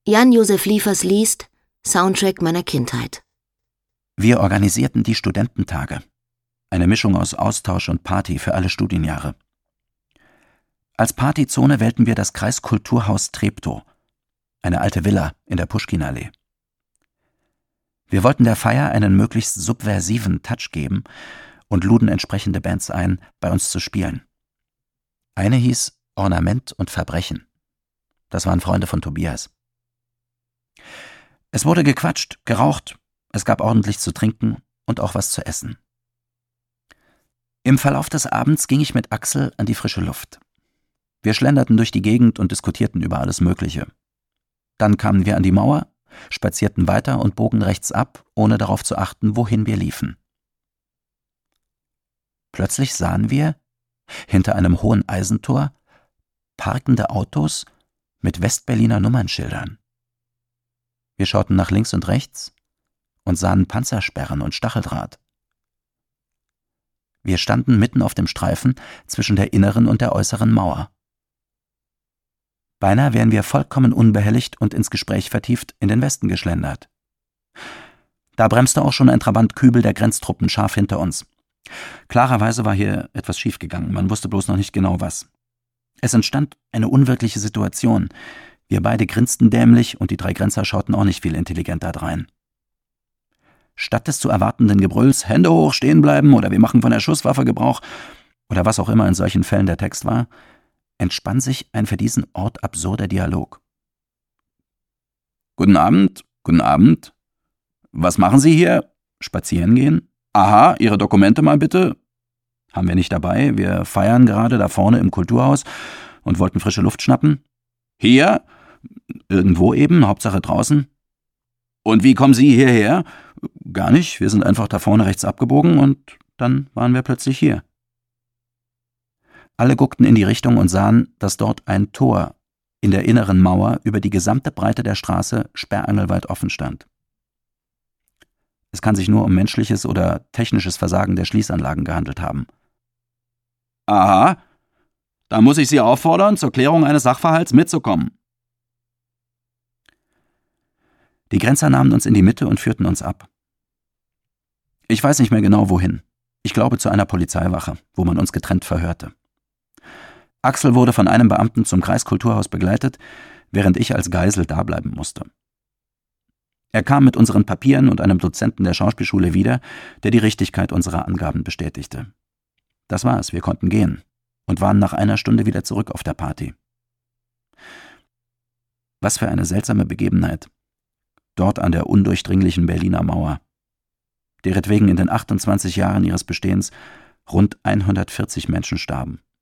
Jan-Josef Liefers liest Soundtrack meiner Kindheit. Wir organisierten die Studententage. Eine Mischung aus Austausch und Party für alle Studienjahre. Als Partyzone wählten wir das Kreiskulturhaus Treptow, eine alte Villa in der Puschkinallee. Wir wollten der Feier einen möglichst subversiven Touch geben und luden entsprechende Bands ein, bei uns zu spielen. Eine hieß Ornament und Verbrechen. Das waren Freunde von Tobias. Es wurde gequatscht, geraucht, es gab ordentlich zu trinken und auch was zu essen. Im Verlauf des Abends ging ich mit Axel an die frische Luft. Wir schlenderten durch die Gegend und diskutierten über alles Mögliche. Dann kamen wir an die Mauer, spazierten weiter und bogen rechts ab, ohne darauf zu achten, wohin wir liefen. Plötzlich sahen wir, hinter einem hohen Eisentor, parkende Autos mit Westberliner Nummernschildern. Wir schauten nach links und rechts und sahen Panzersperren und Stacheldraht. Wir standen mitten auf dem Streifen zwischen der inneren und der äußeren Mauer. Beinahe wären wir vollkommen unbehelligt und ins Gespräch vertieft in den Westen geschlendert. Da bremste auch schon ein Trabant Kübel der Grenztruppen scharf hinter uns. Klarerweise war hier etwas schiefgegangen, man wusste bloß noch nicht genau was. Es entstand eine unwirkliche Situation. Wir beide grinsten dämlich und die 3 Grenzer schauten auch nicht viel intelligenter drein. Statt des zu erwartenden Gebrülls, Hände hoch, stehen bleiben oder wir machen von der Schusswaffe Gebrauch oder was auch immer in solchen Fällen der Text war, entspann sich ein für diesen Ort absurder Dialog. Guten Abend, guten Abend. Was machen Sie hier? Spazieren gehen? Aha, Ihre Dokumente mal bitte. Haben wir nicht dabei, wir feiern gerade da vorne im Kulturhaus und wollten frische Luft schnappen. Hier? Irgendwo eben, Hauptsache draußen. Und wie kommen Sie hierher? Gar nicht, wir sind einfach da vorne rechts abgebogen und dann waren wir plötzlich hier. Alle guckten in die Richtung und sahen, dass dort ein Tor in der inneren Mauer über die gesamte Breite der Straße sperrangelweit offen stand. Es kann sich nur um menschliches oder technisches Versagen der Schließanlagen gehandelt haben. Aha, da muss ich Sie auffordern, zur Klärung eines Sachverhalts mitzukommen. Die Grenzer nahmen uns in die Mitte und führten uns ab. Ich weiß nicht mehr genau wohin. Ich glaube zu einer Polizeiwache, wo man uns getrennt verhörte. Axel wurde von einem Beamten zum Kreiskulturhaus begleitet, während ich als Geisel dableiben musste. Er kam mit unseren Papieren und einem Dozenten der Schauspielschule wieder, der die Richtigkeit unserer Angaben bestätigte. Das war's, wir konnten gehen und waren nach einer Stunde wieder zurück auf der Party. Was für eine seltsame Begebenheit. Dort an der undurchdringlichen Berliner Mauer, deretwegen in den 28 Jahren ihres Bestehens rund 140 Menschen starben.